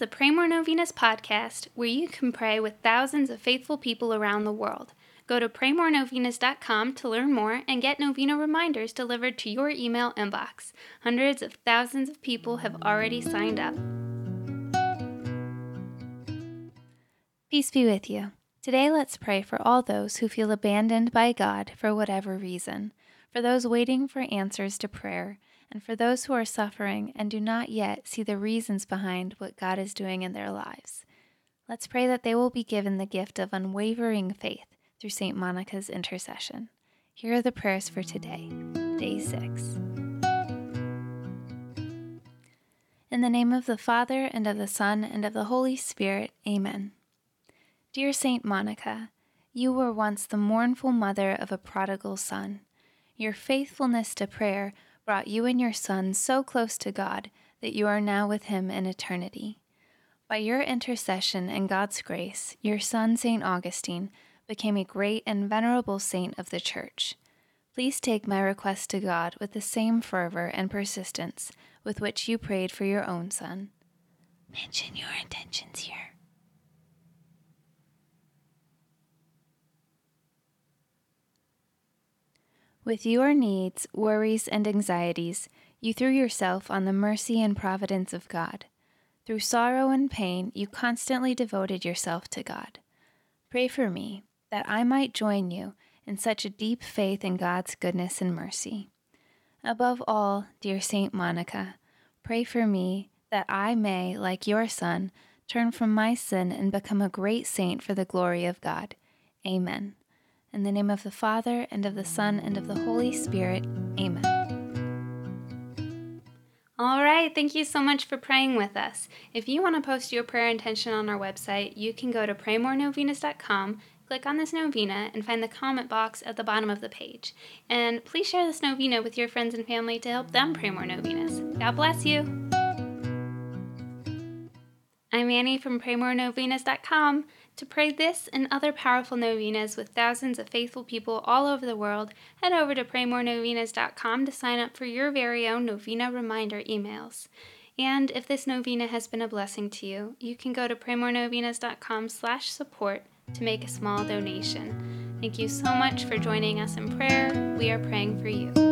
the Pray More Novenas podcast, where you can pray with thousands of faithful people around the world. Go to praymorenovenas.com to learn more and get novena reminders delivered to your email inbox. Hundreds of thousands of people have already signed up. Peace be with you. Today let's pray for all those who feel abandoned by God for whatever reason, for those waiting for answers to prayer, and for those who are suffering and do not yet see the reasons behind what God is doing in their lives. Let's pray that they will be given the gift of unwavering faith through St. Monica's intercession. Here are the prayers for today, Day 6. In the name of the Father, and of the Son, and of the Holy Spirit, Amen. Dear St. Monica, you were once the mournful mother of a prodigal son. Your faithfulness to prayer brought you and your son so close to God that you are now with him in eternity. By your intercession and God's grace, your son St. Augustine became a great and venerable saint of the Church. Please take my request to God with the same fervor and persistence with which you prayed for your own son. Mention your intentions here. With your needs, worries, and anxieties, you threw yourself on the mercy and providence of God. Through sorrow and pain, you constantly devoted yourself to God. Pray for me, that I might join you in such a deep faith in God's goodness and mercy. Above all, dear Saint Monica, pray for me that I may, like your son, turn from my sin and become a great saint for the glory of God. Amen. In the name of the Father, and of the Son, and of the Holy Spirit. Amen. All right, thank you so much for praying with us. If you want to post your prayer intention on our website, you can go to praymorenovenas.com, click on this novena, and find the comment box at the bottom of the page. And please share this novena with your friends and family to help them pray more novenas. God bless you. I'm Annie from praymorenovenas.com. To pray this and other powerful novenas with thousands of faithful people all over the world, head over to praymorenovenas.com to sign up for your very own novena reminder emails. And if this novena has been a blessing to you, you can go to praymorenovenas.com/support to make a small donation. Thank you so much for joining us in prayer. We are praying for you.